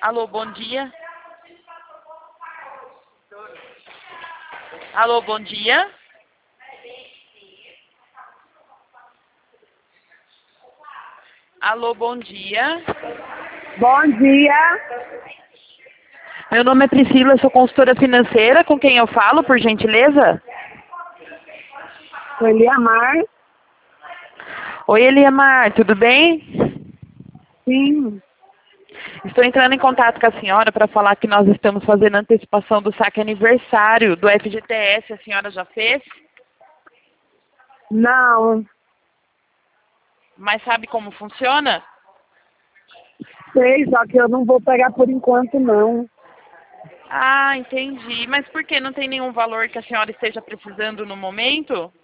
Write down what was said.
Alô, bom dia. Alô, bom dia. Alô, bom dia. Bom dia. Meu nome é Priscila, eu sou consultora financeira. Com quem eu falo, por gentileza? Sou Eliamar. Oi, Eliamar, tudo bem? Sim. Estou entrando em contato com a senhora para falar que nós estamos fazendo antecipação do saque aniversário do FGTS. A senhora já fez? Não. Mas sabe como funciona? Sei, só que eu não vou pegar por enquanto, não. Ah, entendi. Mas por que não tem nenhum valor que a senhora esteja precisando no momento?